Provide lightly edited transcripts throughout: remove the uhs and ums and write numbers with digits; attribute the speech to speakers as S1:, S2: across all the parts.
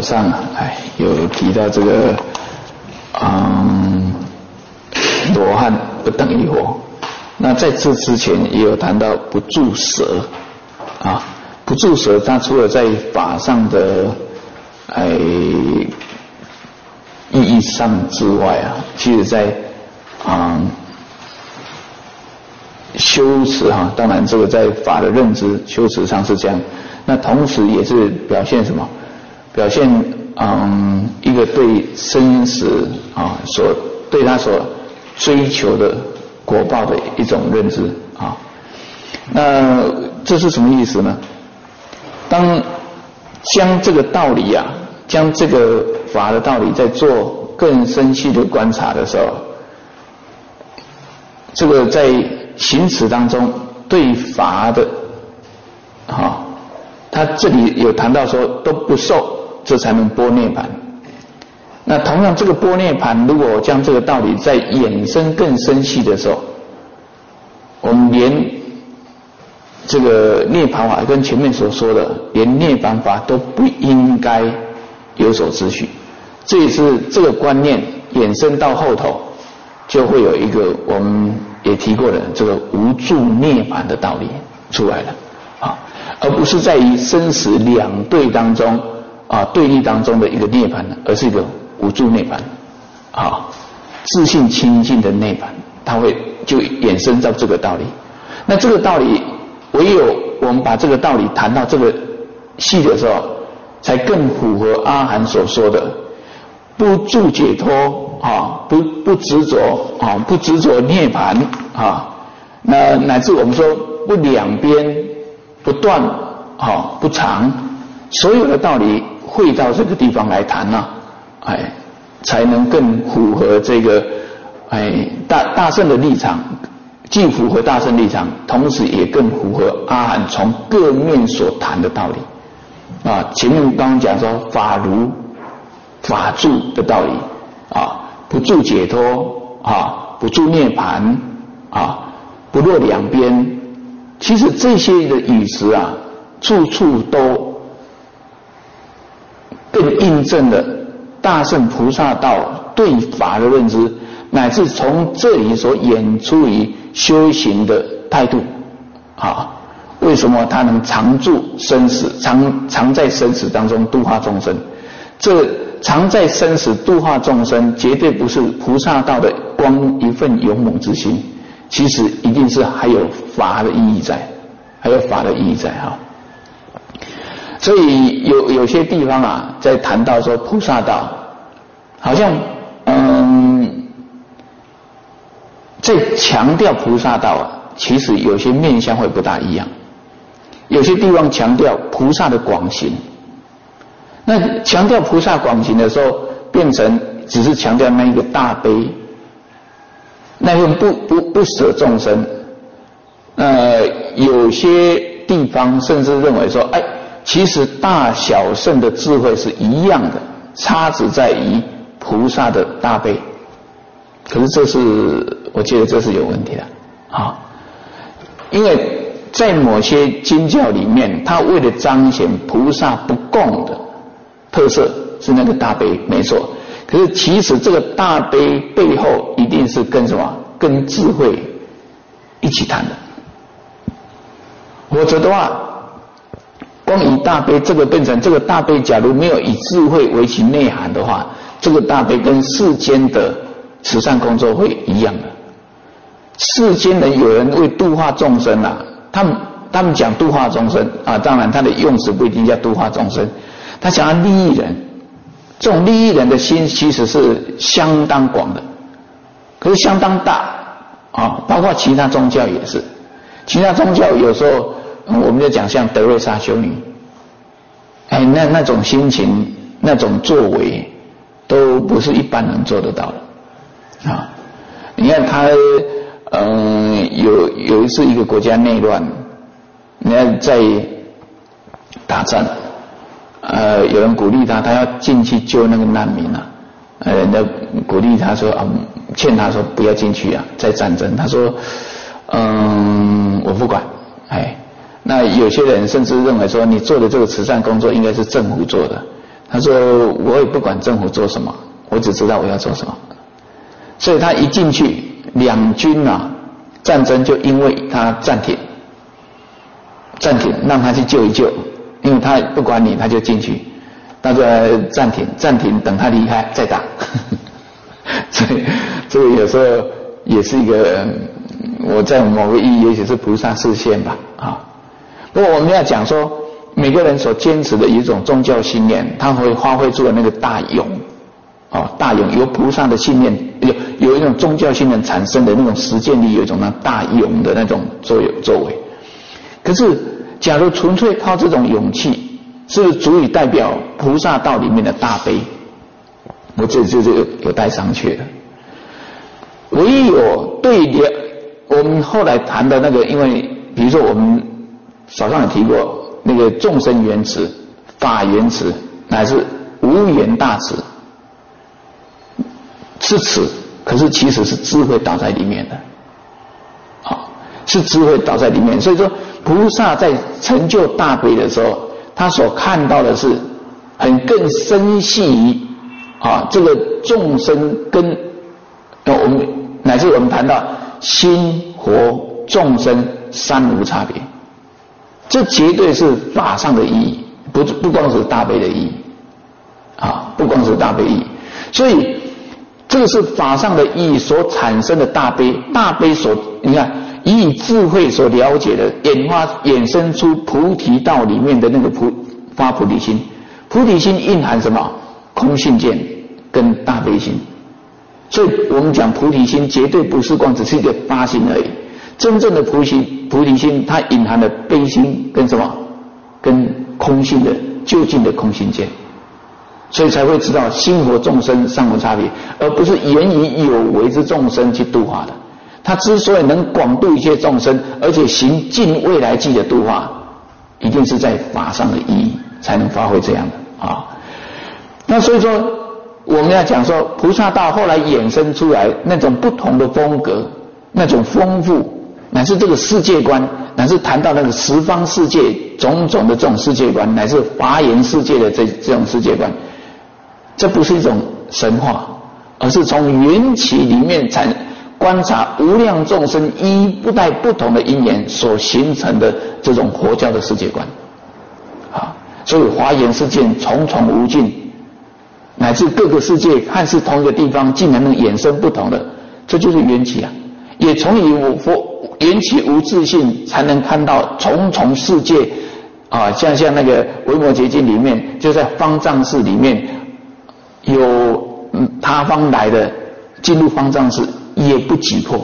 S1: 上有提到这个罗汉不等于佛。那在这之前也有谈到不住舌不住舌，它除了在法上的意义上之外其实在修持当然这个在法的认知修持上是这样，那同时也是表现什么？表现一个对生死对他所追求的果报的一种认知那这是什么意思呢？当将这个道理将这个法的道理在做更深细的观察的时候，这个在行持当中对法的他这里有谈到说都不受，这才能般涅槃。那同样这个般涅槃，如果将这个道理再衍生更深细的时候，我们连这个涅槃法跟前面所说的连涅槃法都不应该有所秩序，这也是这个观念衍生到后头就会有一个我们也提过的这个无住涅槃的道理出来了而不是在于生死两对当中对立当中的一个涅槃，而是一个无住涅槃自性清净的涅槃，它会就衍生到这个道理。那这个道理唯有我们把这个道理谈到这个细的时候，才更符合阿含所说的不住解脱不执着不执着涅槃那乃至我们说不两边不断不长，所有的道理汇到这个地方来谈才能更符合这个大乘的立场，既符合大乘立场，同时也更符合阿含从各面所谈的道理前面刚刚讲说法如法住的道理不住解脱不住涅槃不落两边，其实这些的语词处处都更印证了大乘菩萨道对法的认知，乃至从这里所演出于修行的态度为什么他能常住生死，常在生死当中度化众生？这常在生死度化众生，绝对不是菩萨道的光一份勇猛之心，其实一定是还有法的意义在，所以有些地方在谈到说菩萨道，好像在强调菩萨道其实有些面向会不大一样。有些地方强调菩萨的广行，那强调菩萨广行的时候，变成只是强调那一个大悲，那份不舍众生。有些地方甚至认为说，其实大小圣的智慧是一样的，差只在于菩萨的大悲。可是我觉得这是有问题的因为在某些经教里面，它为了彰显菩萨不共的特色是那个大悲，没错。可是其实这个大悲背后一定是跟什么？跟智慧一起谈的。否则的话，光以大悲这个变成这个大悲，假如没有以智慧为其内涵的话，这个大悲跟世间的慈善工作会一样的。世间人有人为度化众生他们讲度化众生当然他的用词不一定叫度化众生，他想要利益人，这种利益人的心其实是相当广的，可是相当大包括其他宗教也是。其他宗教有时候我们就讲像德瑞莎修女那种心情那种作为都不是一般人做得到的你看他有一次一个国家内乱，你看在打仗有人鼓励他要进去救那个难民人家鼓励他说劝他说不要进去在战争。他说我不管那有些人甚至认为说你做的这个慈善工作应该是政府做的。 他说我也不管政府做什么，我只知道我要做什么。所以他一进去，两军战争就因为他暂停，让他去救一救，因为他不管你，他就进去，他说暂停，等他离开再打。所以这个有时候也是一个，我在某个意义也许是菩萨示现吧不过我们要讲说，每个人所坚持的一种宗教信念，他会发挥出了那个大勇大勇，由菩萨的信念有一种宗教信念产生的那种实践力，有一种那大勇的那种作为。可是假如纯粹靠这种勇气，是不是足以代表菩萨道里面的大悲？我这有待商榷的。唯有我们后来谈的那个，因为比如说我们早上有提过那个众生缘慈、法缘慈，乃至无缘大慈，是慈，可是其实是智慧倒在里面的是智慧倒在里面。所以说菩萨在成就大悲的时候，他所看到的是更深细于这个众生跟我们乃至我们谈到心活众生三无差别，这绝对是法上的意义，不光是大悲的意义不光是大悲意义。所以这个是法上的意义所产生的大悲，你看以智慧所了解的衍生出菩提道里面的那个发菩提心。菩提心蕴含什么？空性见跟大悲心。所以我们讲菩提心绝对不是光只是一个发心而已，真正的菩提心它隐含的悲心跟什么？跟空性的究竟的空性见。所以才会知道心活众生三无差别，而不是言以有为之众生去度化的。他之所以能广度一切众生，而且行尽未来际的度化，一定是在法上的意义才能发挥这样的那所以说我们要讲说，菩萨道后来衍生出来那种不同的风格，那种丰富，乃至这个世界观，乃至谈到那个十方世界种种的这种世界观，乃至华严世界的这种世界观，这不是一种神话，而是从缘起里面观察无量众生依不带不同的因缘所形成的这种佛教的世界观所以华严世界重重无尽，乃至各个世界看似同一个地方竟然能衍生不同的，这就是缘起也从缘起无自性才能看到重重世界像那个维摩诘经里面，就在方丈室里面有他方来的进入方丈室也不挤破。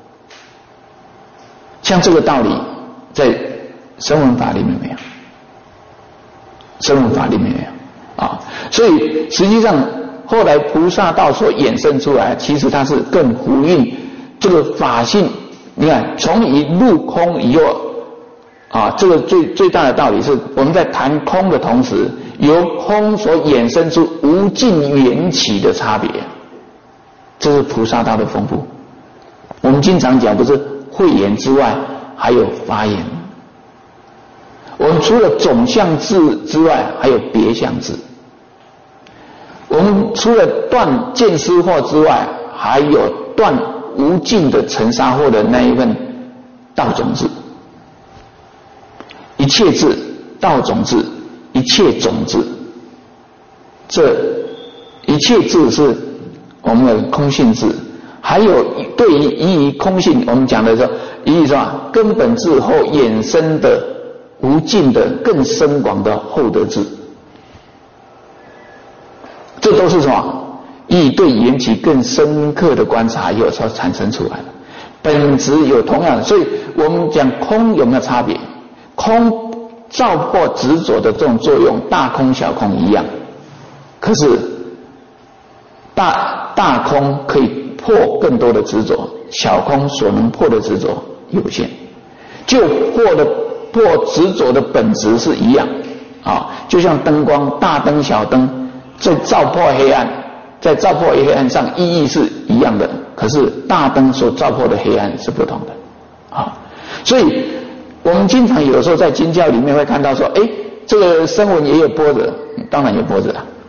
S1: 像这个道理在声闻法里面没有，声闻法里面没有所以实际上后来菩萨道所衍生出来，其实它是更呼应这个法性。你看从一入空以后这个最大的道理是，我们在谈空的同时，由空所衍生出无尽缘起的差别，这是菩萨道的丰富。我们经常讲，不是慧眼之外还有法眼，我们除了总相智之外还有别相智，我们除了断见思惑之外，还有断无尽的尘沙惑的那一份道种智。一切智、道种智、一切种智，这一切智是我们的空性智。还有对于依于空性，我们讲的说依于什么根本智后衍生的无尽的更深广的厚德智，这都是什么？依对缘起更深刻的观察以后所产生出来的，本质有同样的。所以我们讲空有没有差别？空照破执着的这种作用，大空小空一样，可是大空可以破更多的执着，小空所能破的执着有限，就破执着的本质是一样就像灯光，大灯小灯在照破黑暗，在照破黑暗上意义是一样的，可是大灯所照破的黑暗是不同的所以我们经常有时候在经教里面会看到说，这个声闻也有般若，当然有般若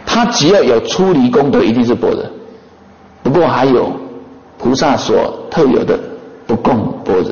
S1: 他只要有出离功德，一定是般若。不过还有菩萨所特有的不共般若。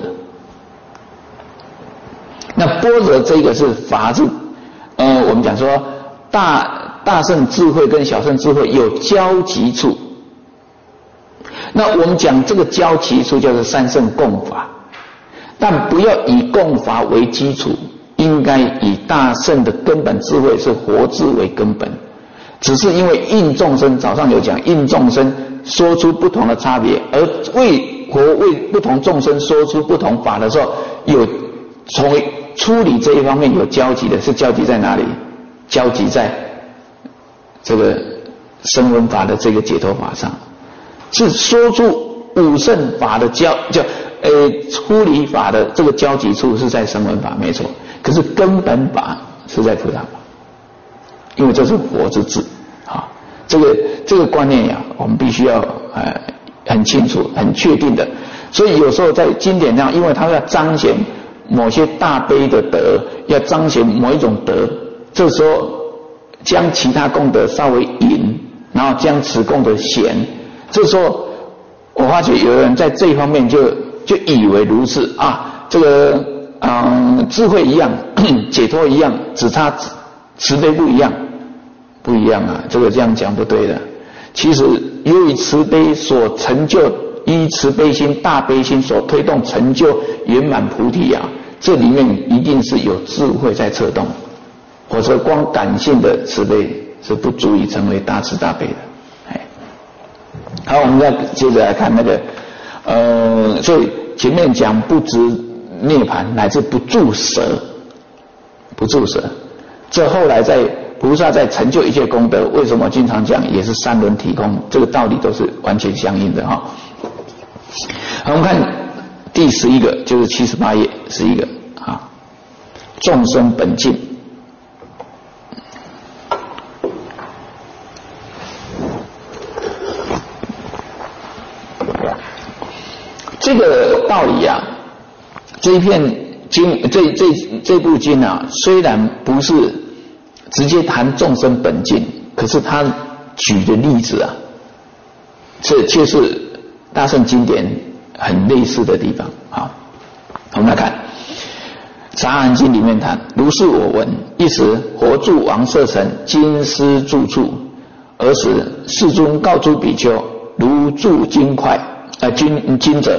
S1: 那般若这个是法字，我们讲说大圣智慧跟小圣智慧有交集处。那我们讲这个交集处叫做三圣共法，但不要以共法为基础，应该以大圣的根本智慧是活智为根本。只是因为应众生，早上有讲应众生说出不同的差别，而为不同众生说出不同法的时候，有从处理这一方面有交集的，是交集在哪里？交集在这个声闻法的这个解脱法上，是说出五圣法的出离法的这个交集处是在声闻法，没错。可是根本法是在菩萨法，因为这是佛之智啊。这个观念呀，我们必须要很清楚、很确定的。所以有时候在经典上，因为它要彰显某些大悲的德，要彰显某一种德，这时候将其他功德稍微隐，然后将此功德显。这时候我发觉有人在这一方面就以为如是啊，这个智慧一样，解脱一样，只差慈悲不一样啊，这个这样讲不对的。其实由于慈悲所成就，依慈悲心、大悲心所推动成就圆满菩提啊，这里面一定是有智慧在策动，否则光感性的慈悲是不足以成为大慈大悲的。好，我们再接着来看那个所以前面讲不执涅槃乃至不住舍，这后来在菩萨在成就一切功德，为什么经常讲也是三轮体空，这个道理都是完全相应的哈。好，我们看第11个，就是78页11个啊，众生本净。这个道理啊，这一片经，这部经啊，虽然不是直接谈众生本净，可是他举的例子啊，这却是大乘经典很类似的地方。好，我们来看《杂含经》里面谈：如是我闻，一时佛住王舍城，金狮住处，尔时世尊告诸比丘：如住金块，金者，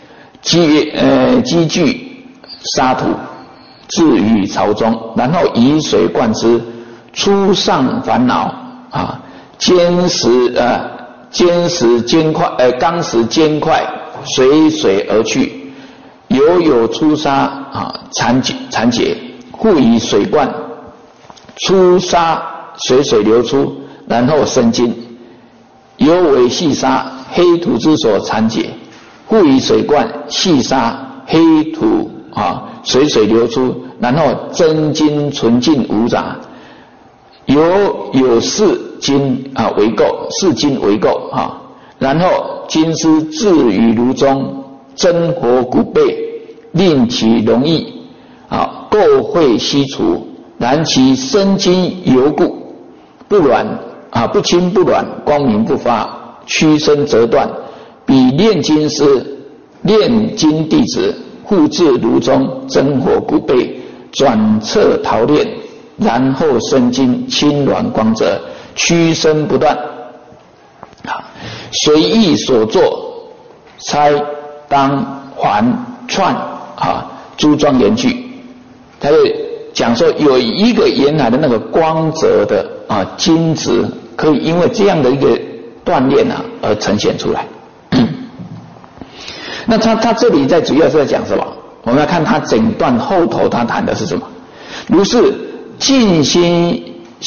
S1: 积聚沙土，置于槽中，然后以水灌之，初上烦恼啊，坚石坚块，钢石坚块随水而去，有出沙啊，残解，故以水灌，出沙随水流出，然后生金，有为细沙，黑土之所残解，故以水灌，细沙黑土啊，随水流出，然后真金纯净无杂，有四金啊为垢，四金为垢啊，然后金丝置于炉中，真火鼓备，令其容易啊，垢秽悉除，然其生金犹固，不软啊，不清不软，光明不发，屈伸折断，彼炼金师炼金弟子，复置炉中，真火鼓备，转侧陶炼，然后生金，清软光泽，屈伸不断。随意所作，拆当环串啊，诸庄严具。他就讲说，有一个原来的那个光泽的金子，可以因为这样的一个锻炼啊而呈现出来。那他这里主要是在讲什么？我们来看他整段后头他谈的是什么？如是尽心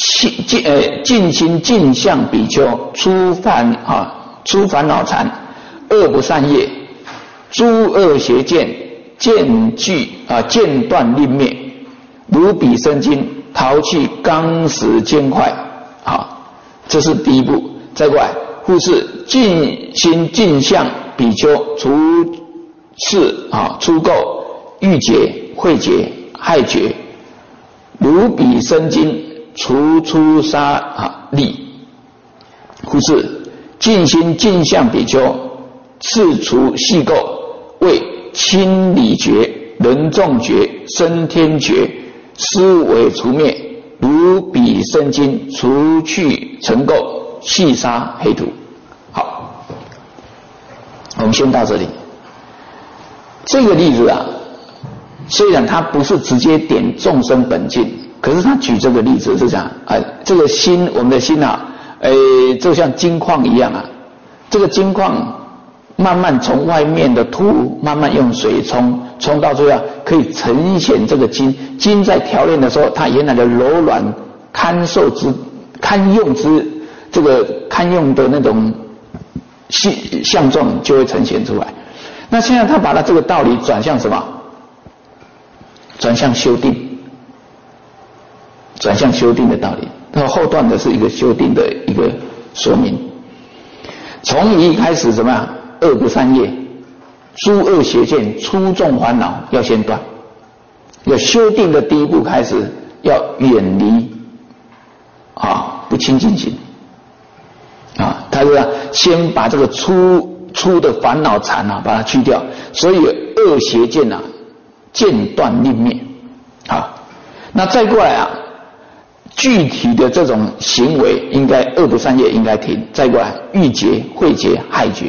S1: 尽向比丘，出烦恼缠，恶不善业，诸恶邪见，见断令灭，如彼生金，淘去钢石坚块。这是第一步。再过来，复是尽心尽向比丘，除次出垢，欲解，会解，害解，如彼生金，除出沙利故是尽心尽相比丘，次除细垢，为清理觉、人众觉、升天觉，思维除灭，如彼生经，除去尘垢，细沙黑土。好，我们先到这里。这个例子啊，虽然它不是直接点众生本净，可是他举这个例子是讲，这个心，我们的心啊，就像金矿一样啊，这个金矿慢慢从外面的土慢慢用水冲到最后可以呈现这个金在调炼的时候，它原来的柔软堪用的那种相状就会呈现出来。那现在他把它这个道理转向什么？转向修订，转向修订的道理。那后段的是一个修订的一个说明。从一开始怎么样？恶不善业，诸恶邪见，粗重烦恼要先断。要修订的第一步开始，要远离不清净心他是先把这个粗的烦恼缠把它去掉，所以恶邪见间断令灭那再过来具体的这种行为应该恶不善业应该停，再过来欲结、慧结、害结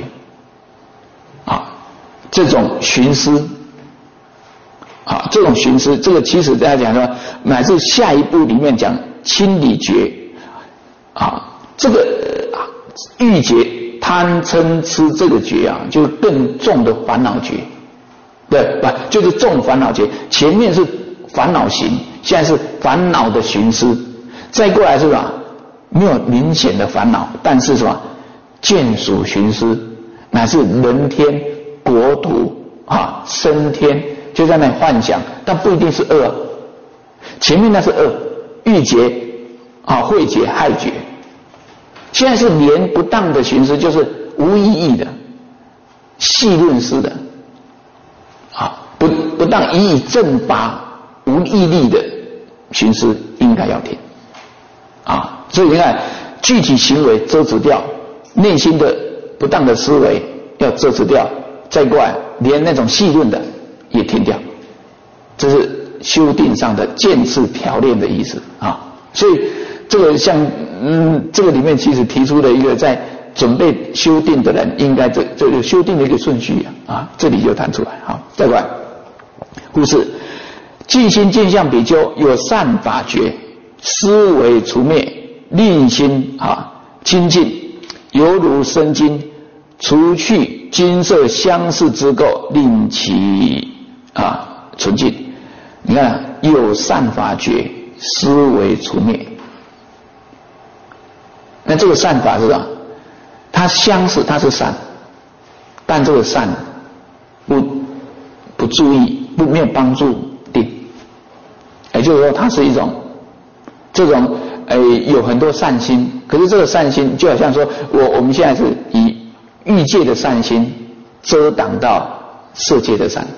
S1: 这种寻思这种寻思，这个其实大家讲说，乃至下一步里面讲清理觉这个欲结、贪嗔痴这个觉就是更重的烦恼觉，对吧？就是重烦恼觉，前面是烦恼行，现在是烦恼的寻思，再过来是吧？没有明显的烦恼，但是什么见属寻思，乃至人天国土升天，就在那里幻想，但不一定是恶前面那是恶，欲结慧结、害结，现在是连不当的寻思，就是无意义的戏论式的不当以正法无义力的寻思应该要停所以你看具体行为遮止掉，内心的不当的思维要遮止掉，再过来连那种戏论的也停掉，这是修订上的渐次调炼的意思所以这个像这个里面其实提出了一个在准备修订的人应该这个修订的一个顺序这里就谈出来再过来故事尽心尽相比丘有善法觉，思维除灭，令心清净，犹如生金，除去金色相似之垢，令其纯净。你看有善法觉，思维除灭，那这个善法是什么？它相似，它是善，但这个善不注意，没有帮助定，也就是说它是一种这种有很多善心，可是这个善心就好像说我们现在是以欲界的善心遮挡到色界的善，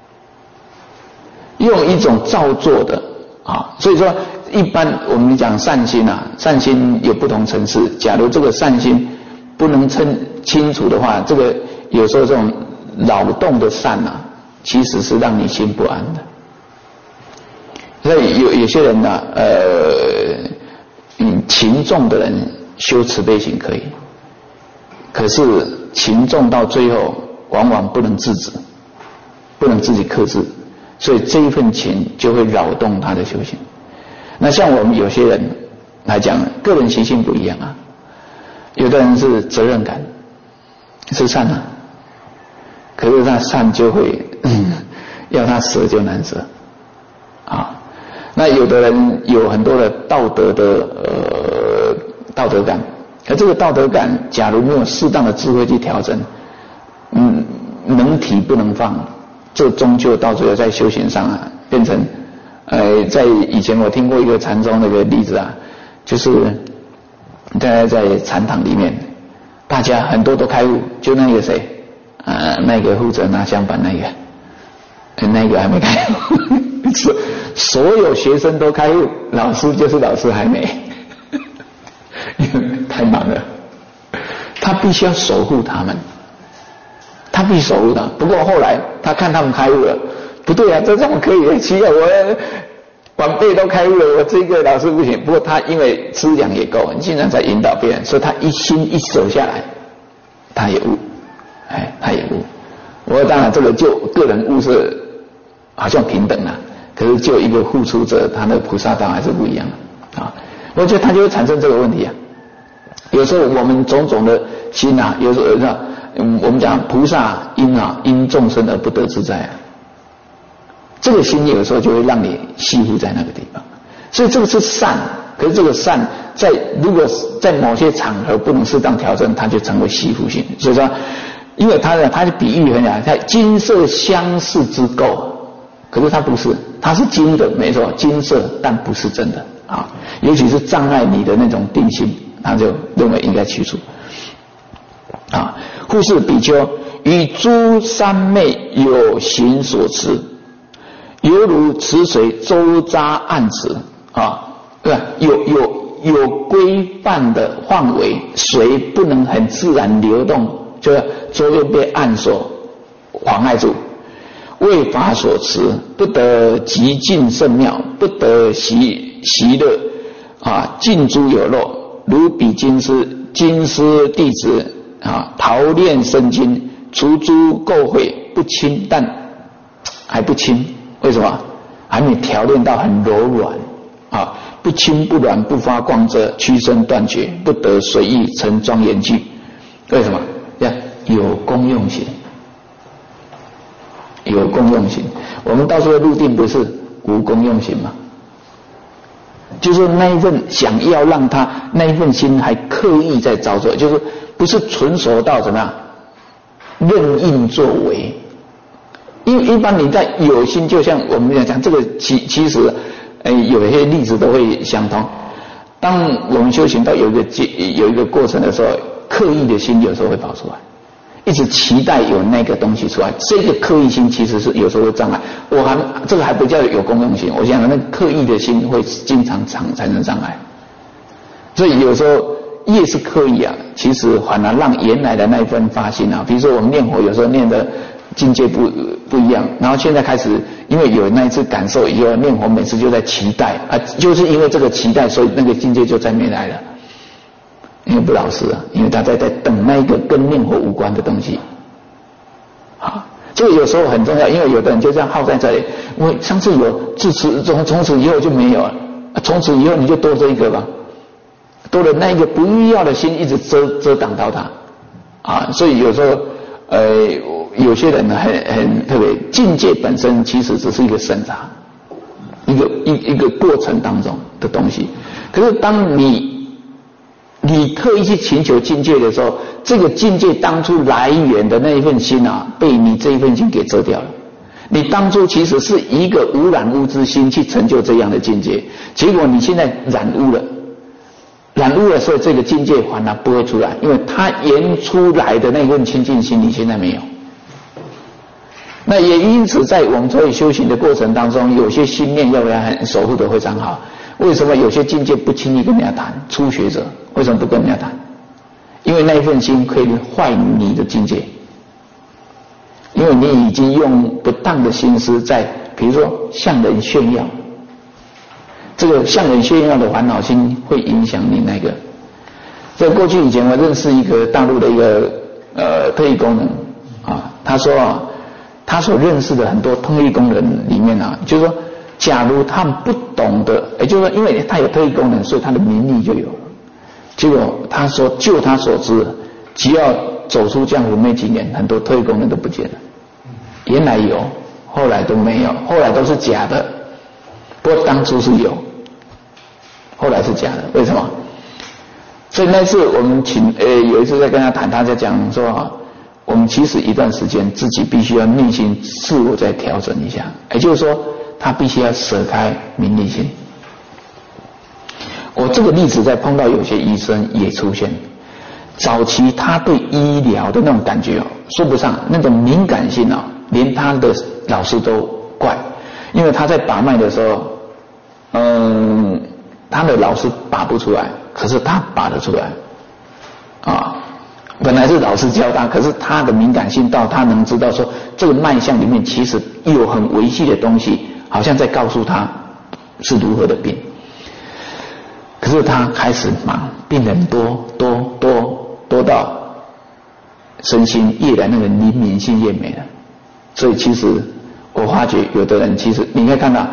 S1: 用一种造作的所以说一般我们讲善心善心有不同层次，假如这个善心不能清楚的话，这个有时候这种扰动的善其实是让你心不安的。所以有些人情重的人修慈悲心可以，可是情重到最后往往不能制止，不能自己克制，所以这一份情就会扰动他的修行。那像我们有些人来讲，个人习性不一样有的人是责任感，是善可是他善就会要他舍就难舍那有的人有很多的道德感，而这个道德感假如没有适当的智慧去调整，能提不能放，这终究到最后在修行上变成在以前我听过一个禅宗那个例子就是大家在禅堂里面，大家很多都开悟，就那个谁那个负责拿香板那个还没开悟所有学生都开悟，老师就是老师还没太忙了他必须要守护他们，他必须守护他。不过后来他看他们开悟了，不对啊，这么可以奇怪，我晚辈都开悟了，我这个老师不行。不过他因为资粮也够，经常在引导别人，所以他一心一走下来，他也悟，他也悟。我当然这个就个人悟是好像平等了，可是就一个付出者，他的菩萨道还是不一样啊。我觉得他就会产生这个问题啊。有时候我们种种的心啊，有时候我们讲菩萨因众生而不得自在啊。这个心有时候就会让你系缚在那个地方，所以这个是善，可是这个善如果在某些场合不能适当调整，它就成为系缚性。所以说，因为它的比喻很好，它金色相似之垢，可是它不是，它是金的，没错，金色，但不是真的啊。尤其是障碍你的那种定心，他就认为应该去除啊。护是比丘与诸三昧有形所持，犹如池水周匝岸池啊，对吧？有规范的范围，水不能很自然流动，就周边被岸所妨碍住。为法所持，不得极尽圣妙，不得习乐啊，尽诸有漏。如比金师弟子啊，陶炼生金，除诸垢秽，不轻，但还不轻。为什么？还没调炼到很柔软啊，不轻不软，不发光泽，屈伸断绝，不得随意成庄严具。为什么？有功用性，有功用性。我们到时候入定不是无功用性吗？就是那一份想要让他那一份心还刻意在造作，就是不是纯熟到怎么样任应作为。因为一般你在有心，就像我们讲这个其实有一些例子都会相通。当我们修行到有一个过程的时候，刻意的心有时候会跑出来，一直期待有那个东西出来，这个刻意心其实是有时候会障碍。这个还不叫有功用心，我想那刻意的心会经常产生障碍。所以有时候越是刻意啊，其实反而让原来的那一份发心啊，比如说我们念佛有时候念的境界不一样，然后现在开始因为有那一次感受以后，念佛每次就在期待啊，就是因为这个期待，所以那个境界就再没来了。因为不老实啊，因为他在等那一个跟念佛无关的东西啊，这个有时候很重要。因为有的人就这样耗在这里，我上次有自持，从此以后就没有了，从此以后你就多这一个吧，多了那一个不必要的心一直遮挡到他啊。所以有时候有些人很特别，境界本身其实只是一个审查，一个过程当中的东西。可是当你刻意去寻求境界的时候，这个境界当初来源的那一份心啊，被你这一份心给遮掉了。你当初其实是一个无染污之心去成就这样的境界，结果你现在染污了，所以这个境界反而不会出来，因为它原出来的那份清净心你现在没有。那也因此在我们所以修行的过程当中，有些心念要很守护的非常好。为什么有些境界不轻易跟人家谈？初学者为什么不跟人家谈？因为那一份心可以坏你的境界，因为你已经用不当的心思在，比如说向人炫耀，这个向人炫耀的烦恼心会影响你那个。在过去以前，我认识一个大陆的一个特异功能啊，他说啊，他所认识的很多特异功能里面啊，就是说，假如他们不懂得，也就是说，因为他有特异功能，所以他的名利就有了。结果他说，就他所知，只要走出江湖没几年，很多特异功能都不见了。原来有，后来都没有，后来都是假的。不过当初是有，后来是假的。为什么？所以那次我们有一次在跟他谈，他在讲说啊，我们其实一段时间自己必须要内心自我再调整一下，也就是说，他必须要舍开名利心。我这个例子在碰到有些医生也出现，早期他对医疗的那种感觉说不上，那种敏感性啊，连他的老师都怪，因为他在把脉的时候，他的老师把不出来，可是他把得出来， 本来是老师教他，可是他的敏感性到他能知道说这个脉象里面其实有很微细的东西，好像在告诉他是如何的病。可是他开始忙，病人多到身心越来那个灵敏性越没了。所以其实我发觉有的人其实你可以看到，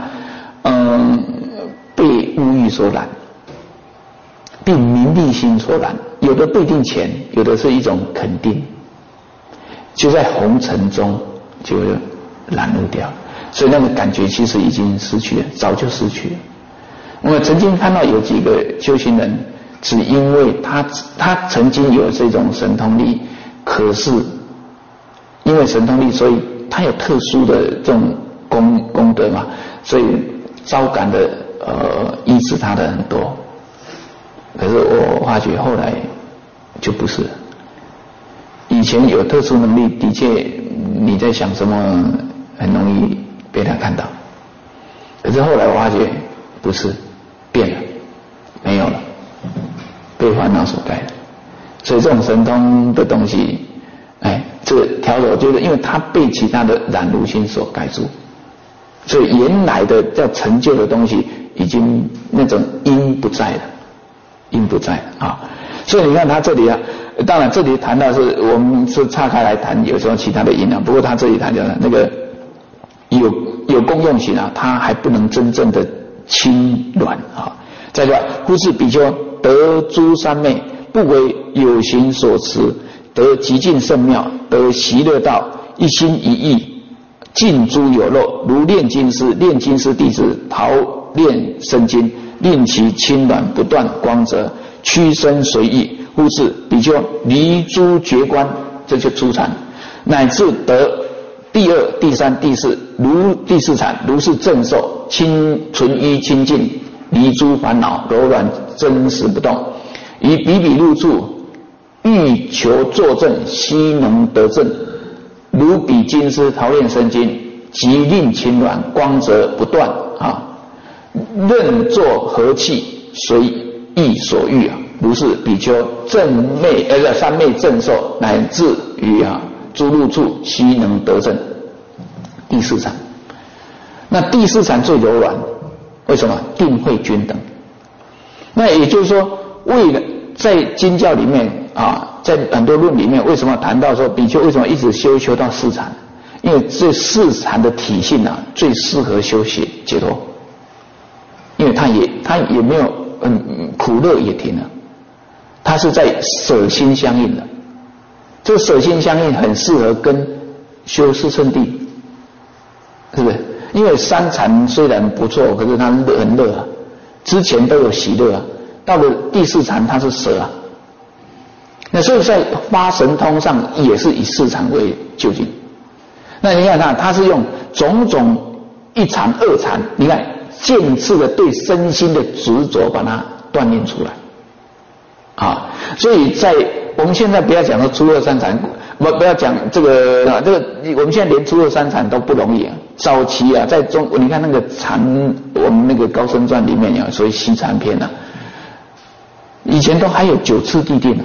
S1: 被物欲所染，被名利心所染，有的不一定钱，有的是一种肯定，就在红尘中就染入掉，所以那个感觉其实已经失去了，早就失去了。我曾经看到有几个修行人，只因为他曾经有这种神通力，可是因为神通力，所以他有特殊的这种功德嘛，所以招感的医治他的很多。可是我发觉后来就不是了。以前有特殊能力，的确你在想什么很容易被他看到，可是后来我发觉不是，变了，没有了，被烦恼所盖了。所以这种神通的东西，这个调柔就是因为它被其他的染如心所盖住，所以原来的叫成就的东西已经那种因不在了，因不在了啊。所以你看他这里啊，当然这里谈到是我们是岔开来谈，有时候其他的因啊，不过他这里谈的那个有功用行啊，他还不能真正的亲软啊。再说，忽是比丘得诸三昧，不为有形所持，得极尽圣妙，得习乐道，一心一意，尽诸有漏，如炼金师弟子陶炼生金，令其轻软不断光泽，屈身随意。忽是比丘离诸觉观，这就初禅，乃至得第二、第三、第四，如第四禅，如是正受，纯一清净，离诸烦恼，柔软真实不动，以比比入处，欲求作证，悉能得证，如比金师陶炼生金，即令轻软光泽不断啊，任作何气，随意所欲啊。如是比丘正昧三昧正受，乃至于诸入处悉能得证。第四禅，那第四禅最柔软，为什么？定慧均等。那也就是说，为了在经教里面在很多论里面，为什么谈到说比丘为什么一直修到四禅？因为这四禅的体性最适合修解脱，因为他也没有苦乐也停了。它是在舍心相应的，这个舍心相应很适合跟修四圣谛，是不是？因为三禅虽然不错，可是它很乐啊，之前都有喜乐啊，到了第四禅它是舍啊。那所以在发神通上也是以四禅为究竟。那你看它是用种种一禅二禅，你看渐次的对身心的执着把它锻炼出来。所以在我们现在不要讲说初二三禅，不要讲这个我们现在连初二三禅都不容易啊。早期在你看那个禅，我们那个高僧传里面有所谓西禅篇以前都还有9次地定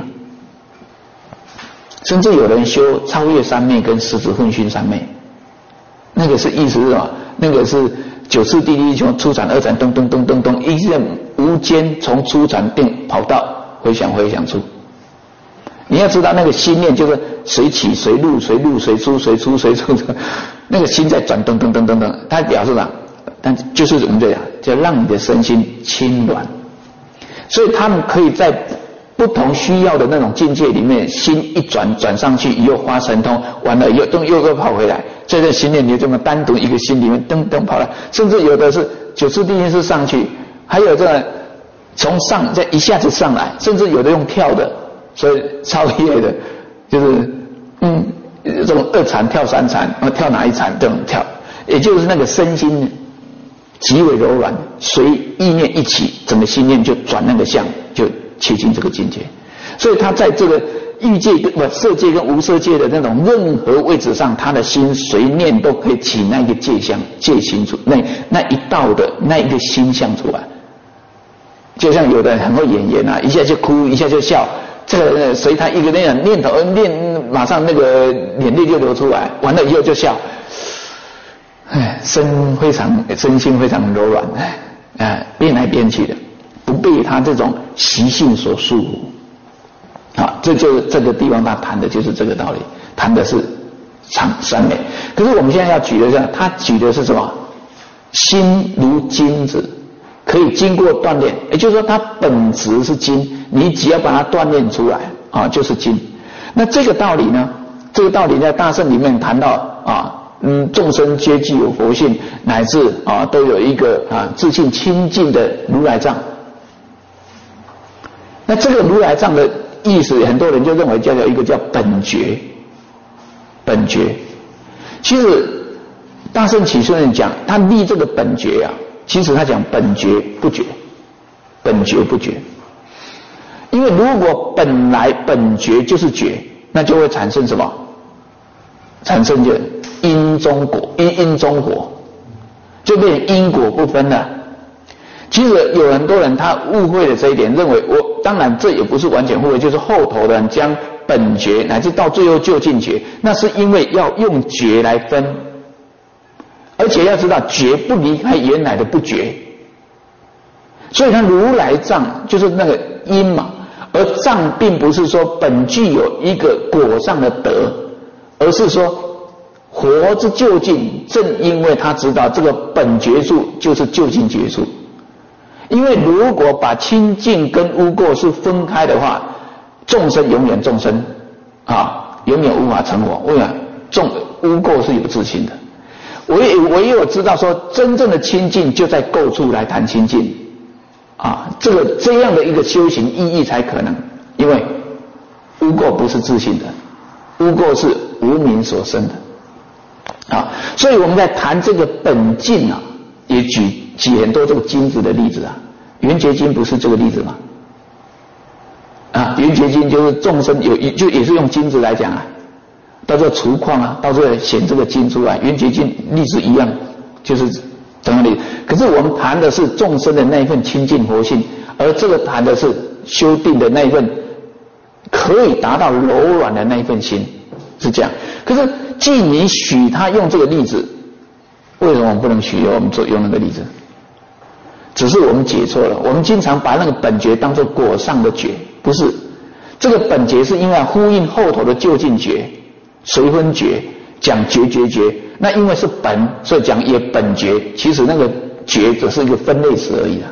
S1: 甚至有人修超越三昧跟十指混熏三昧，那个是意思是什么？那个是9次地定，从初禅二禅咚咚咚咚咚，一直无间从初禅定跑到回想出。你要知道那个心念就是随起随入随入随出随出随出，那个心在转噔噔噔噔噔，它表示什么？但就是我们这样，就让你的身心轻软。所以他们可以在不同需要的那种境界里面，心一转上去，又发神通，完了又跑回来，在这心念你这么单独一个心里面噔噔跑来，甚至有的是9次地定是上去，还有这个从上再一下子上来，甚至有的用跳的，所以超越的就是这种二禅跳三禅，跳哪一禅这种跳，也就是那个身心极为柔软，随意念一起，整个心念就转那个相，就切近这个境界。所以他在这个欲界色界跟无色界的那种任何位置上，他的心随念都可以起那一个界心出那一道的那一个心相出来。就像有的人很会演一下就哭，一下就笑， 这个随他一个那样念头马上那个眼泪就流出来，完了以后就笑，身心非常柔软，变来变去的，不被他这种习性所束缚。啊，这就是这个地方他谈的就是这个道理，谈的是三昧。可是我们现在要举的是，他举的是什么？心如金子，可以经过锻炼，也就是说它本质是金，你只要把它锻炼出来啊，就是金。那这个道理呢？这个道理在大乘里面谈到啊，众生皆具有佛性，乃至啊都有一个自性清净的如来藏。那这个如来藏的意思，很多人就认为叫一个叫本觉。本觉，其实大乘起信论讲，他立这个本觉啊，其实他讲本觉不觉，本觉不觉。因为如果本来本觉就是觉，那就会产生什么？产生就因中果，因中果，就变因果不分了。其实有很多人他误会了这一点，认为当然这也不是完全误会，就是后头的人将本觉乃至到最后究竟觉，那是因为要用觉来分，而且要知道觉不离开原来的不觉，所以他如来藏就是那个因嘛，而藏并不是说本具有一个果上的德，而是说活之究竟，正因为他知道这个本觉处就是究竟觉处。因为如果把清净跟污垢是分开的话，众生永远众生永远无法成佛。为什么？污垢是有自性的，唯有知道说真正的清净就在垢处来谈清净这样的一个修行意义才可能。因为污垢不是自性的，污垢是无明所生的所以我们在谈这个本净也举很多这个金子的例子圆觉金不是这个例子吗？圆觉金就是众生就也是用金子来讲到这除矿到这显这个金出来，圆觉金例子一样，就是同样的。可是我们谈的是众生的那一份清净佛性，而这个谈的是修定的那一份可以达到柔软的那一份心，是这样。可是既你许他用这个例子，为什么我们不能许我们用那个例子？只是我们解错了，我们经常把那个本觉当作果上的觉，不是。这个本觉是因为呼应后头的究竟觉，随分觉，讲觉，那因为是本，所以讲也本觉，其实那个觉只是一个分类词而已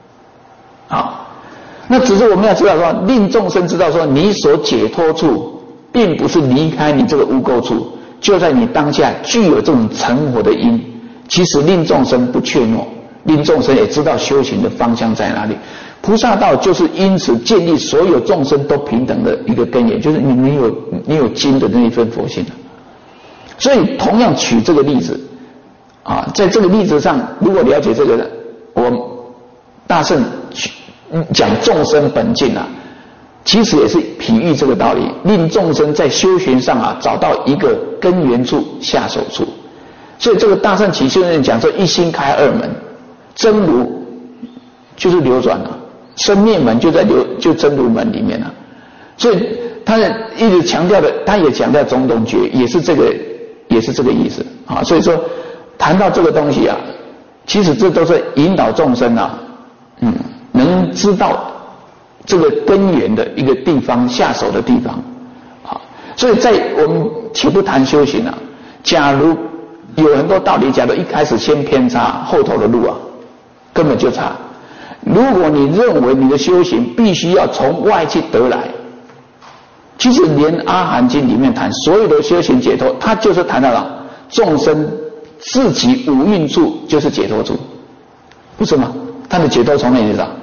S1: 那只是我们要知道说，令众生知道说，你所解脱处并不是离开你这个污垢处，就在你当下具有这种成佛的因。其实令众生不怯懦，令众生也知道修行的方向在哪里。菩萨道就是因此建立所有众生都平等的一个根源，就是你有金的那一份佛性。所以同样取这个例子在这个例子上，如果了解这个，我大乘讲众生本净其实也是比喻这个道理，令众生在修行上找到一个根源处、下手处。所以这个大乘起信论讲说一心开二门，真如就是流转生灭门就真如门里面所以他一直强调的，他也强调种种觉，也是这个意思所以说谈到这个东西其实这都是引导众生能知道这个根源的一个地方，下手的地方所以在我们且不谈修行假如有很多道理，假如一开始先偏差，后头的路根本就差。如果你认为你的修行必须要从外去得来，其实连阿含经里面谈所有的修行解脱，它就是谈到了众生自己五蕴处就是解脱处，不是吗？他的解脱从哪里找？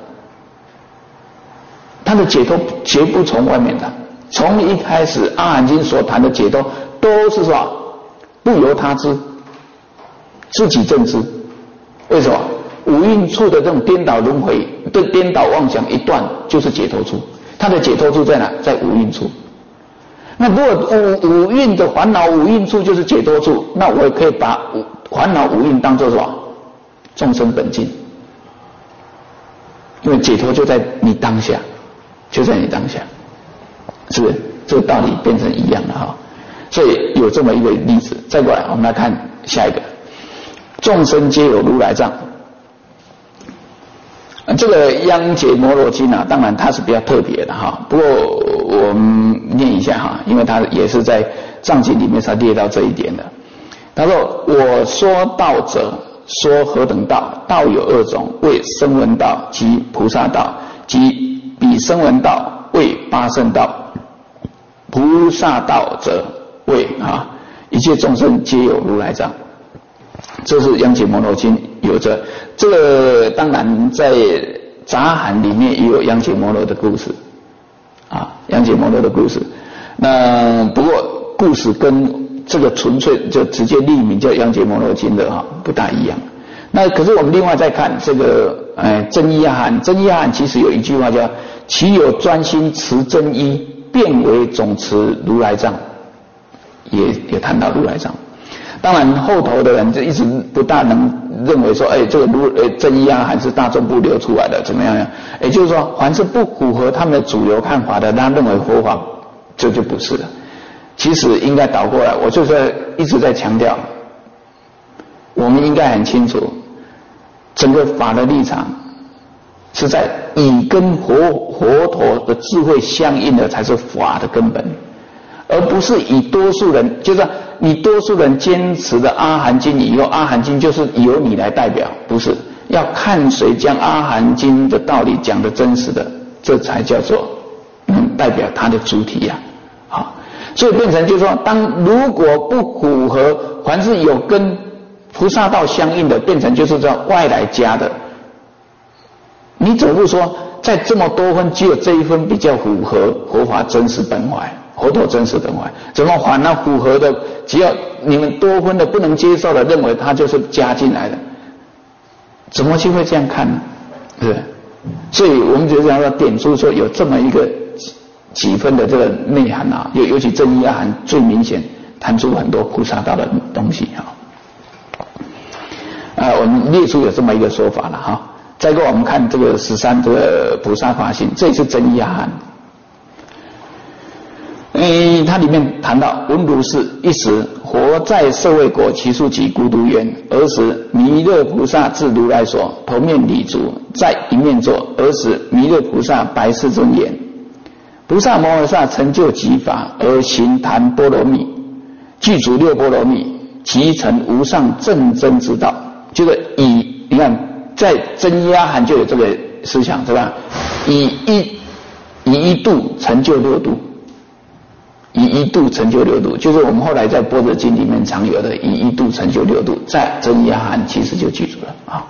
S1: 他的解脱绝不从外面的。从一开始阿含经所谈的解脱都是说不由他知，自己正知。为什么？五蕴处的这种颠倒轮回、对颠倒妄想一断，就是解脱处。它的解脱处在哪？在五蕴处。那如果五蕴的烦恼五蕴处就是解脱处，那我也可以把烦恼五蕴当作什么？众生本净。因为解脱就在你当下，就在你当下。 是不是？这个道理变成一样的哈。所以有这么一个例子。再过来，我们来看下一个，众生皆有如来藏。这个央解摩罗经啊，当然它是比较特别的哈。不过我们念一下哈，因为它也是在藏经里面才列到这一点的。他说：“我说道者，说何等道？道有二种，为声闻道及菩萨道，及比声闻道为八圣道，菩萨道者为一切众生皆有如来藏。”这是央解摩罗经有着这个，当然在杂含里面也有央解摩罗的故事央解摩罗的故事。那不过故事跟这个纯粹就直接立名叫央解摩罗经的不大一样。那可是我们另外再看这个真一阿含，真一阿含其实有一句话叫其有专心持真一，变为总持如来藏，也谈到如来藏。当然后头的人就一直不大能认为说这个真一阿含是大众部流出来的怎么样呀？也就是说凡是不符合他们的主流看法的，他认为佛法这就不是了。其实应该倒过来，我就是一直在强调，我们应该很清楚整个法的立场是在以跟佛陀的智慧相应的才是法的根本，而不是以多数人，就是你多数人坚持的阿含经以后，阿含经就是由你来代表，不是，要看谁将阿含经的道理讲得真实的，这才叫做代表它的主体呀。所以变成就是说，如果不符合，凡是有跟菩萨道相应的，变成就是叫外来加的。你总不说在这么多分，只有这一分比较符合佛法真实本怀，佛陀真实本怀，怎么反而符合的，只要你们多分的不能接受的，认为它就是加进来的，怎么就会这样看呢？对，所以我们就这样要点出说有这么一个几分的这个内涵尤其真一阿含最明显谈出很多菩萨道的东西我们列出有这么一个说法了再过我们看这个13这个菩萨法性，这也是真一阿含。它里面谈到闻如是一时，活在舍卫国祇树给孤独园，尔时弥勒菩萨至如来所，头面礼足，在一面坐。尔时弥勒菩萨白世尊言：菩萨摩诃萨成就极法，而行谈波罗蜜，具足六波罗蜜，即成无上正真之道。就是你看在真一阿含就有这个思想是吧？以一度成就六度，以一度成就六度，就是我们后来在般若经里面常有的以一度成就六度，在真一阿含其实就记住了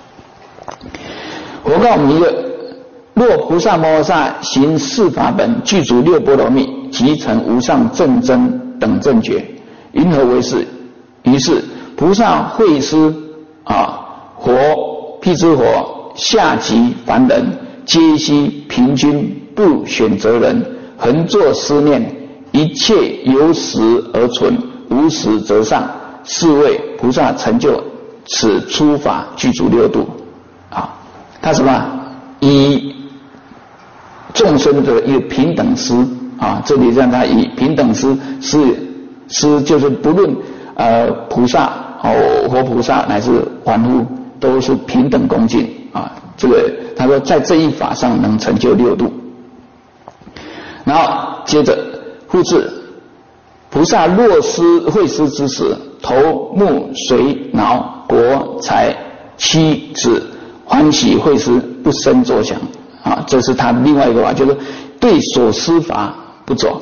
S1: 佛告弥勒：若菩萨摩诃萨行四法本，具足六波罗蜜，即成无上正真等正觉，云何为是？于是菩萨会师佛辟支佛下及凡人，皆悉平均不选择人，恒作思念，一切由实而存，无实则上，是谓菩萨成就此初法，具足六度他什么？以众生的一个平等思这里让他以平等思就是不论菩萨活菩萨乃至凡夫都是平等恭敬这个他说在这一法上能成就六度。然后接着复次，菩萨若会师之时，头目髓脑国财妻子欢喜会师，不生作想这是他另外一个法，就是对所施法不着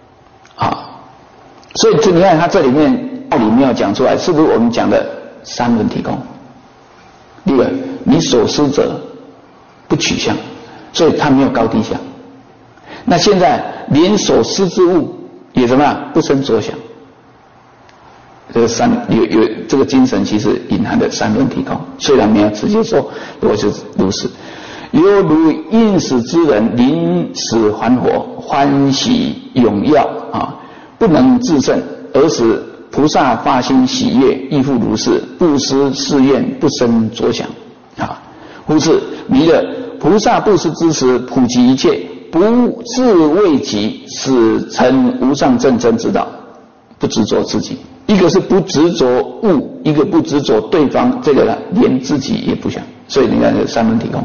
S1: 所以就你看他这里面道理没有讲出来，是不是我们讲的三轮体空？第二，你所施者不取相，所以他没有高低相。那现在连所施之物也怎么样？不生着想。这个有这个精神其实隐含的三轮体空，虽然没有直接说，不过就是如此。犹如应死之人临死还活，欢喜踊跃不能自胜，而使菩萨发心喜悦，亦复如是，布施誓愿，不生着想忽是弥勒菩萨布施之时，普及一切， 不自为己，使成无上正真之道，不执着自己。一个是不执着物，一个不执着对方，这个呢连自己也不想。所以你看这三轮体空，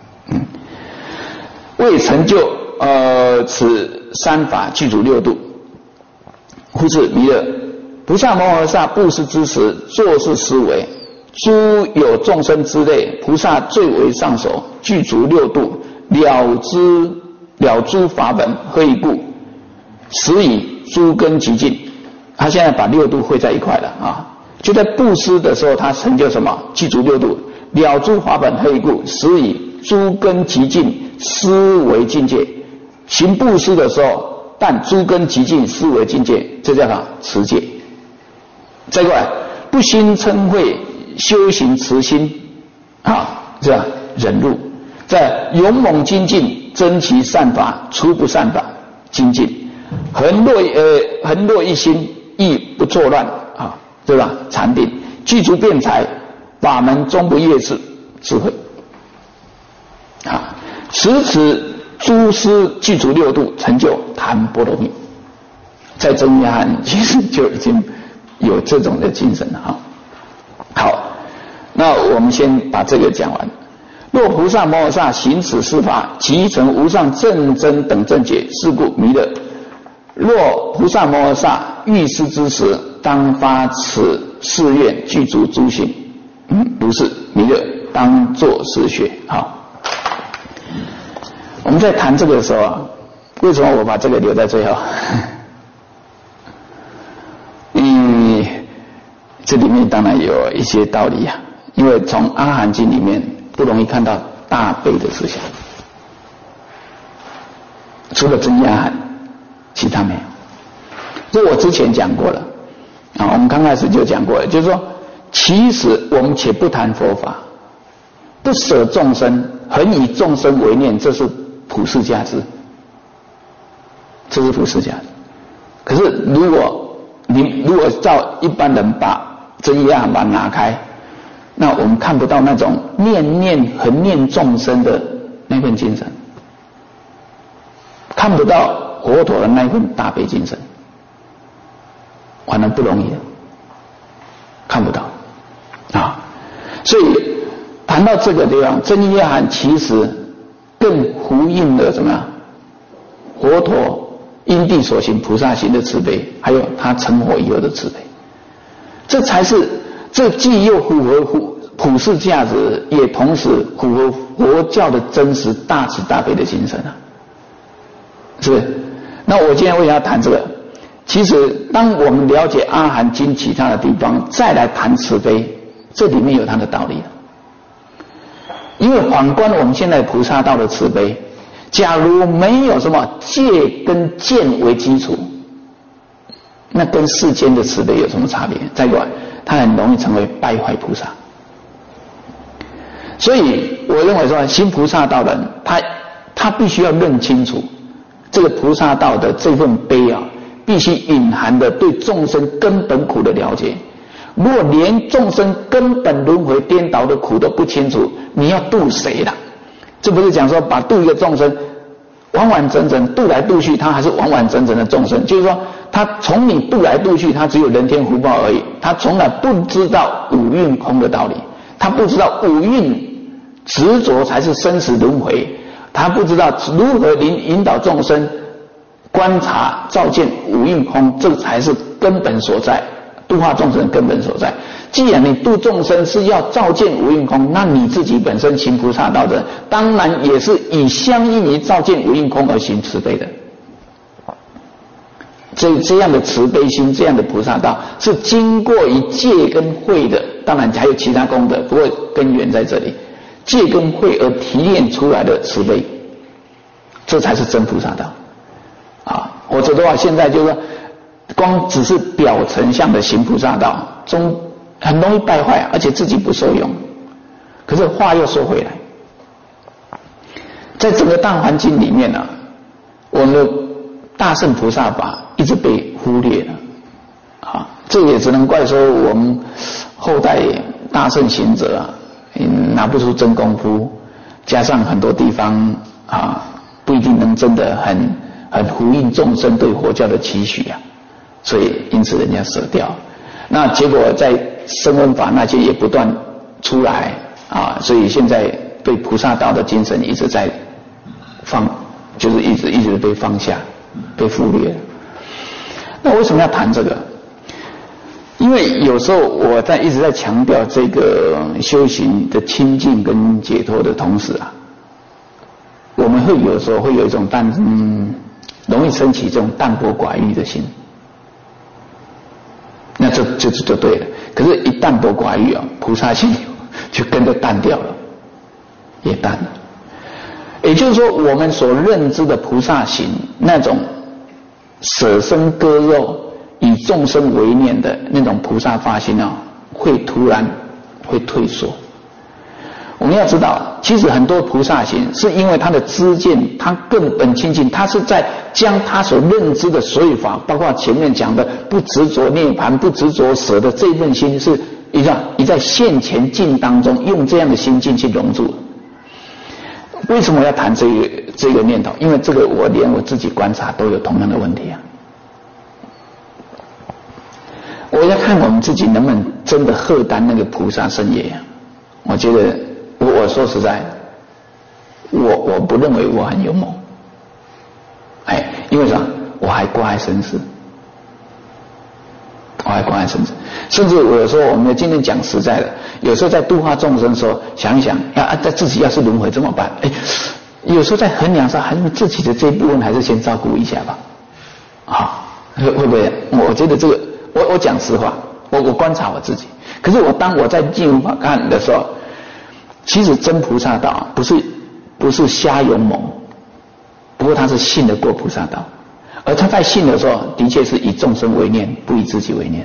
S1: 为成就此三法具足六度，忽是弥勒菩萨摩诃萨布施之时，作是思维：诸有众生之类，菩萨最为上首，具足六度，了诸法本，何以故？实以诸根极尽。他现在把六度汇在一块了啊！就在布施的时候，他成就什么？具足六度，了诸法本，何以故？实以诸根极尽，思维境界。行布施的时候，但诸根极尽，思维境界，这叫什么？持戒。再过来，不兴嗔恚，修行慈心啊，这样忍辱。在勇猛精进，增其善法，除不善法，精进。恒若一心，亦不作乱啊，对吧？禅定，具足辩才，法门终不厌世，智慧啊。此诸师具足六度，成就檀波罗蜜。在真言汉其实就已经有这种的精神了啊。好，那我们先把这个讲完。若菩萨摩诃萨行此四法，即成无上正真等正解，是故弥勒。若菩萨摩诃萨欲施之时，当发此誓愿，具足诸行。如是弥勒当作是学。好，我们在谈这个的时候啊，为什么我把这个留在最后？这里面当然有一些道理啊，因为从阿含经里面不容易看到大悲的思想，除了真阿含，其他没有。这我之前讲过了啊，我们刚开始就讲过了，就是说，其实我们且不谈佛法，不舍众生，恒以众生为念，这是普世价值，这是普世价值。可是如果照一般人把真言把它拿开，那我们看不到那种恒念众生的那份精神，看不到佛陀的那份大悲精神，反而不容易的，看不到啊。所以谈到这个地方，真言含其实更呼应了怎么样？佛陀因地所行菩萨行的慈悲，还有他成佛以后的慈悲，这才是这既又符合普世价值，也同时符合佛教的真实大慈大悲的精神啊，是不是？那我今天为什么要谈这个？其实当我们了解阿含经其他的地方，再来谈慈悲，这里面有它的道理。因为反观我们现在菩萨道的慈悲，假如没有什么戒跟见为基础，那跟世间的慈悲有什么差别？再过来，它很容易成为败坏菩萨。所以我认为说，行菩萨道的人，他必须要认清楚这个菩萨道的这份悲啊，必须隐含的对众生根本苦的了解。如果连众生根本轮回颠倒的苦都不清楚，你要度谁了？这不是讲说把度一个众生完完整整度来度去，他还是完完整整的众生，就是说他从你度来度去，他只有人天福报而已，他从来不知道五蕴空的道理，他不知道五蕴执着才是生死轮回，他不知道如何引导众生观察照见五蕴空，这才是根本所在，度化众生的根本所在。既然你度众生是要照见无蕴空，那你自己本身行菩萨道的，当然也是以相应于照见无蕴空而行慈悲的。这样的慈悲心，这样的菩萨道，是经过于戒跟慧的，当然还有其他功德，不过根源在这里，戒跟慧而提炼出来的慈悲，这才是真菩萨道啊！否则的话，现在就是说，光只是表层相的行菩萨道，中很容易败坏，而且自己不受用。可是话又说回来，在整个大环境里面呢，我们的大乘菩萨法一直被忽略了啊！这也只能怪说我们后代大乘行者啊，拿不出真功夫，加上很多地方啊不一定能真的很呼应众生对佛教的期许啊，所以因此人家舍掉。那结果在声闻法那些也不断出来啊，所以现在对菩萨道的精神一直在就是一直被放下，被忽略。那为什么要谈这个？因为有时候我一直在强调这个修行的清净跟解脱的同时啊，我们有时候会有一种容易升起这种淡泊寡欲的心，那就对了。可是，一淡泊寡欲啊，菩萨心就跟着淡掉了，也淡了。也就是说，我们所认知的菩萨行那种舍身割肉以众生为念的那种菩萨发心啊，突然会退缩。我们要知道，其实很多菩萨行是因为他的知见，他根本清净，他是在将他所认知的所有法，包括前面讲的不执着涅槃、不执着舍的这一份心，是你在现前境当中用这样的心境去融入。为什么要谈这个念头？因为这个我连我自己观察都有同样的问题啊。我要看我们自己能不能真的荷担那个菩萨身业啊。我觉得我说实在，我不认为我很勇猛，因为啥？我还挂碍生死，甚至我有时候我们今天讲实在的，有时候在度化众生的时候，想一想，在自己要是轮回怎么办？有时候在衡量上，还是自己的这一部分还是先照顾一下吧，会不会？我觉得这个，我讲实话，我观察我自己。可是当我在进入法看的时候，其实真菩萨道不是瞎勇猛，不过他是信得过菩萨道，而他在信的时候，的确是以众生为念，不以自己为念。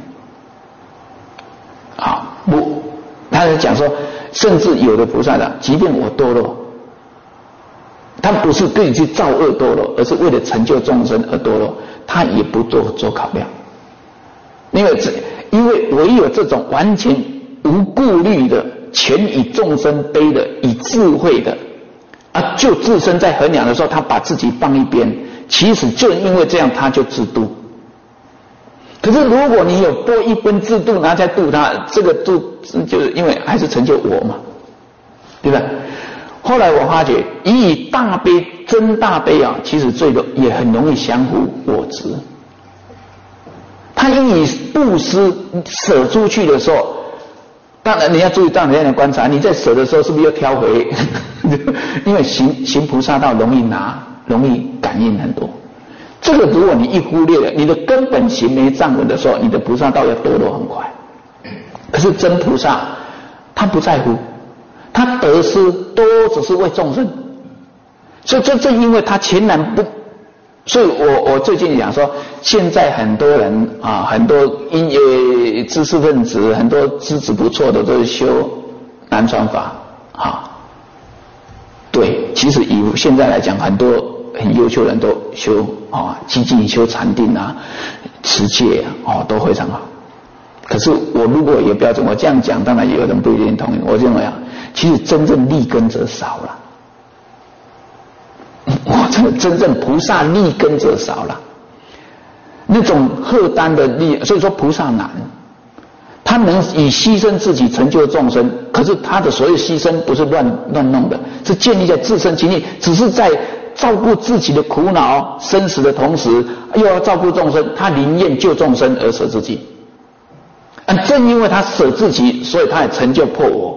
S1: 他是讲说，甚至有的菩萨道，即便我堕落，他不是对你去造恶堕落，而是为了成就众生而堕落，他也不做考量。因为唯有这种完全无顾虑的，全以众生悲的，以智慧的就自身在衡量的时候，他把自己放一边，其实就因为这样，他就自度。可是如果你有多一分自度，然后再度他，这个度就是因为还是成就我嘛，对吧？后来我发觉，以大悲真大悲啊，其实也很容易相互我执。他以布施舍出去的时候，当然你要注意到人家的观察，你在舍的时候是不是又挑回？因为行菩萨道容易拿，容易感应很多。这个如果你一忽略了，你的根本行没站稳的时候，你的菩萨道要堕落很快。可是真菩萨他不在乎，他得失都只是为众生，所以正因为他全然不，所以我最近讲说，现在很多人很多知识分子，很多资质不错的都是修南传法对，其实以现在来讲，很多很优秀的人都修激进修禅定持戒都非常好。可是我如果也标准，我这样讲，当然也有人不一定同意。我认为其实真正立根者少了。真正菩萨立根者少了，那种荷担的力，所以说菩萨难。他能以牺牲自己成就众生，可是他的所有牺牲不是乱弄的，是建立在自身情义，只是在照顾自己的苦恼生死的同时，又要照顾众生，他宁愿救众生而舍自己。正因为他舍自己，所以他也成就破我。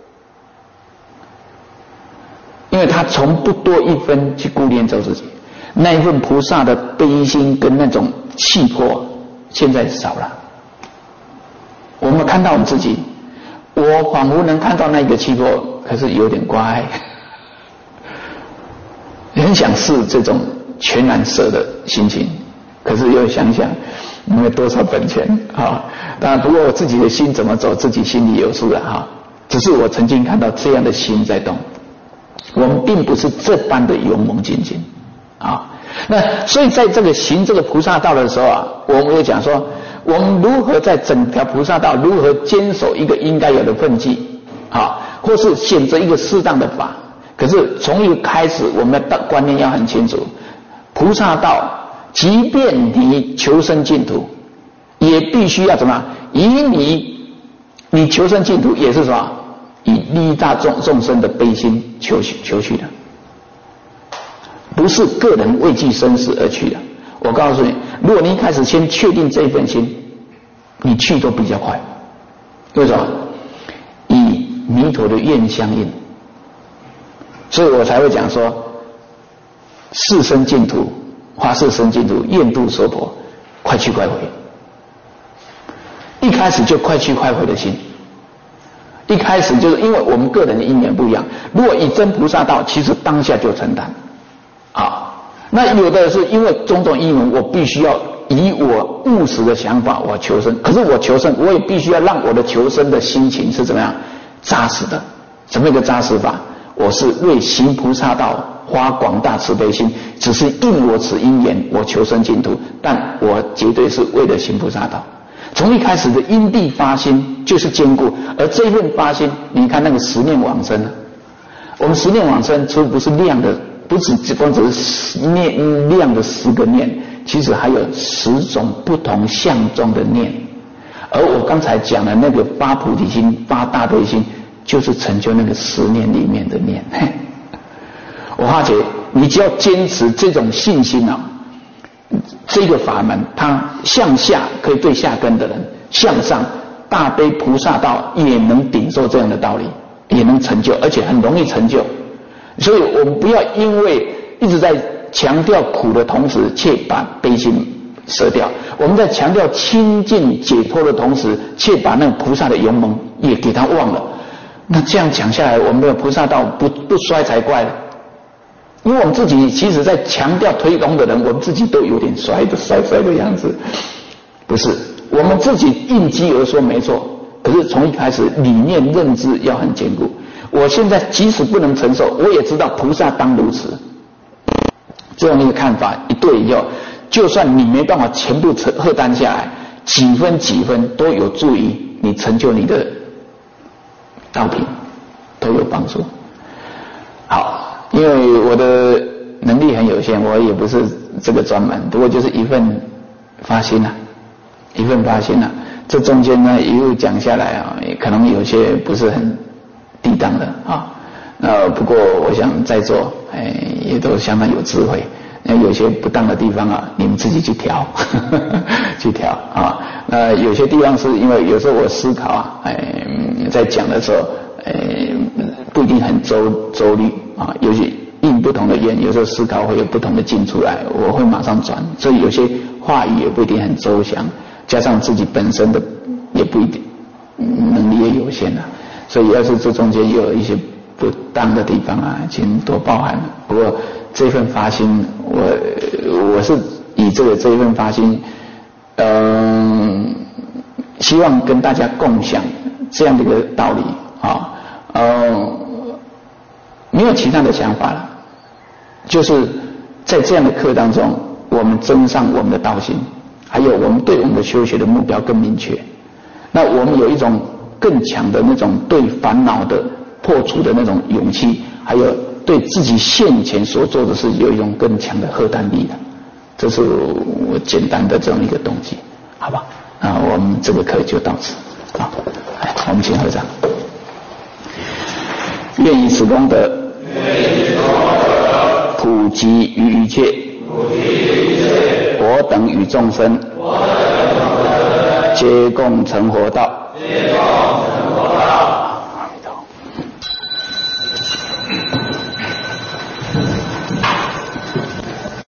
S1: 因为他从不多一分去顾念着自己，那一份菩萨的悲心跟那种气魄，现在少了。我们看到我们自己，我仿佛能看到那个气魄，可是有点乖，很想试这种全然舍的心情，可是又想想，你有多少本钱当然，不过我自己的心怎么走，自己心里有数了只是我曾经看到这样的心在动。我们并不是这般的勇猛精进那所以在这个行这个菩萨道的时候我们也讲说，我们如何在整条菩萨道如何坚守一个应该有的分际或是选择一个适当的法。 可是从一开始，我们的观念要很清楚，菩萨道，即便你求生净土，也必须要怎么？以你求生净土也是什么？以利益大众生的悲心求去的，不是个人畏惧生死而去的。我告诉你，如果你一开始先确定这份心，你去都比较快。为什么？以弥陀的愿相应。所以我才会讲说，世生净土，花世生净土，愿度娑婆，快去快回。一开始就快去快回的心，一开始就是因为我们个人的因缘不一样。如果以真菩萨道，其实当下就承担啊。那有的是因为种种因缘，我必须要以我务实的想法我求生，可是我求生，我也必须要让我的求生的心情是怎么样扎实的。怎么一个扎实法？我是为行菩萨道发广大慈悲心，只是应我此因缘，我求生净土，但我绝对是为了行菩萨道。从一开始的因地发心就是坚固，而这份发心，你看那个十念往生，我们十念往生，除了不是量的，不只光只是量的10个念，其实还有10种不同相中的念。而我刚才讲的那个发菩提心、发大悲心，就是成就那个10念里面的念。我发觉你只要坚持这种信心啊，这个法门它向下可以对下根的人，向上大悲菩萨道也能顶受这样的道理，也能成就，而且很容易成就。所以我们不要因为一直在强调苦的同时，却把悲心舍掉；我们在强调清净解脱的同时，却把那个菩萨的勇猛也给他忘了。那这样讲下来，我们的菩萨道不衰才怪了。因为我们自己其实在强调推动的人，我们自己都有点衰的样子。不是，我们自己应机而说没错，可是从一开始理念认知要很坚固。我现在即使不能承受，我也知道菩萨当如此。这样一个看法一对以后，就算你没办法全部荷担下来，几分都有助于你成就你的道品，都有帮助。好。因为我的能力很有限，我也不是这个专门，不过就是一份发心啊，这中间呢一路讲下来啊，可能有些不是很地当的啊。不过我想在座也都相当有智慧，那有些不当的地方啊，你们自己去调，去调啊。有些地方是因为有时候我思考啊，在讲的时候，不一定很周律啊，尤其应不同的缘，有时候思考会有不同的进出来，我会马上转，所以有些话语也不一定很周详，加上自己本身的也不一定能力也有限啊，所以要是这中间有一些不当的地方啊，请多包涵。不过这份发心，我是以这份发心，希望跟大家共享这样的一个道理啊。没有其他的想法了，就是在这样的课当中，我们增上我们的道心，还有我们对我们的修学的目标更明确。那我们有一种更强的那种对烦恼的破除的那种勇气，还有对自己现前所做的事有一种更强的荷担力的。这是我简单的这样一个动机，好吧？那我们这个课就到此。好，来，我们请合掌。愿以此功德，普及于一切，我等与众生，皆共成佛道。